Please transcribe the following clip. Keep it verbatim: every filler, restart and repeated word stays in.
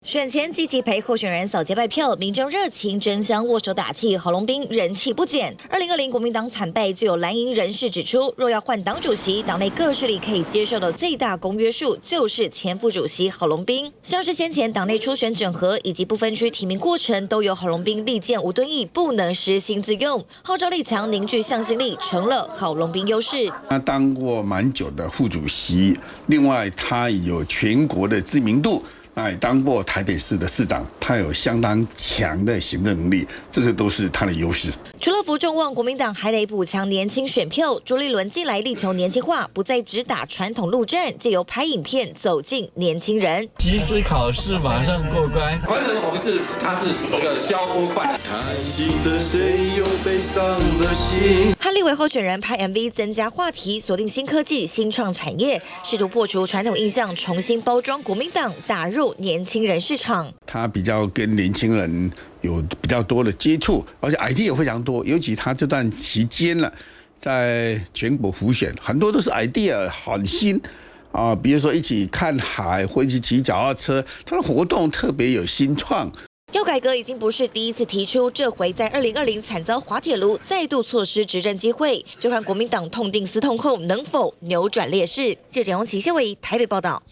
选前积极陪候选人扫街拜票，民众热情争相握手打气，郝龙斌人气不减。二零二零国民党惨败，就有蓝营人士指出，若要换党主席，党内各势力可以接受的最大公约数就是前副主席郝龙斌。像是先前党内初选整合以及不分区提名过程，都由郝龙斌力荐吴敦义不能实行自用，号召力强，凝聚向心力，成了郝龙斌优势。 他当过蛮久的副主席，另外他有全国的知名度。哎，当过台北市的市长，他有相当强的行政能力，这个都是他的优势。 除了扶众望，国民党还得补强年轻选票。朱立伦近来力求年轻化，不再只打传统陆战，借由拍影片走进年轻人。 即使考试马上过关， 反正我们是他是一个消波块。 叹息着谁有悲伤的心。 和立委候选人拍 M V， 增加话题，锁定新科技、新创产业，试图破除传统印象，重新包装国民党，打入年轻人市场。 他比较跟年轻人有比较多的接触，而且 idea 也非常多。尤其他这段期间了，在全国辅选，很多都是 idea 很新啊，比如说一起看海或一起骑脚踏车，他的活动特别有新创。 要改革已经不是第一次提出，这回在二零二零惨遭滑铁卢，再度错失执政机会，就看国民党痛定思痛后能否扭转劣势。记者杨奇谢伟台北报道。